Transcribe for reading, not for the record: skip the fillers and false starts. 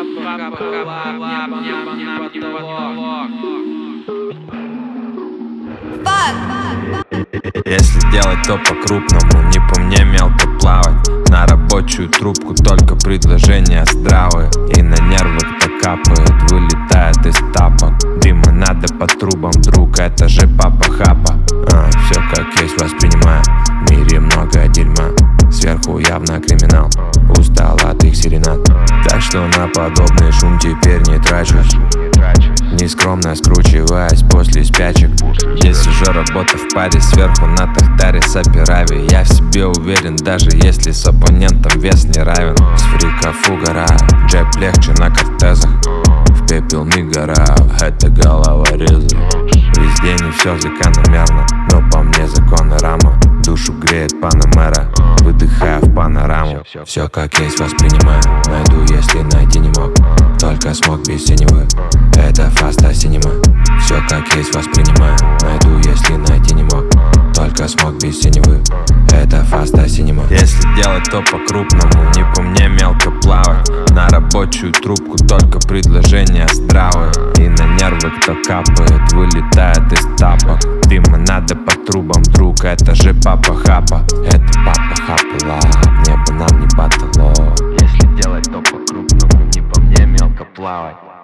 Если делать, то по-крупному, не по мне мелко плавать. На рабочую трубку только предложения здравые. И на нервах-то капает, вылетает из тапок. Дыма надо по трубам, друг, это же папа хапа. Все как есть воспринимаю, в мире много дерьма. Сверху явно криминал, устал от их серенад. Так что на подобный шум теперь не трачусь, нескромно скручиваясь после спячек. Здесь уже работа в паре, сверху на тахтаре сапирави. Я в себе уверен, даже если с оппонентом вес не равен. С фриков угораю, джеб легче на кортезах. В пепел мигораю, это головорезы. Везде не все закономерно, но по мне законы рама. Душу греет панамера, выдыхаю в панораму. Все как есть воспринимаю, найду, если найти не мог. Только смог без синевы, это фаста синема. Все как есть воспринимаю, найду, если найти не мог. Только смог без синевы, это фаста синема. Если делать, то по-крупному, не по мне мелко плавать. На рабочую трубку только предложения здравые. И на нервы кто капает, вылетает из тапок. Дыма надо по трубам, друг, это же папа хапа. Это папа хапа лап, небо нам не потолок. Если делать, то по-крупному, не по мне мелко плавать.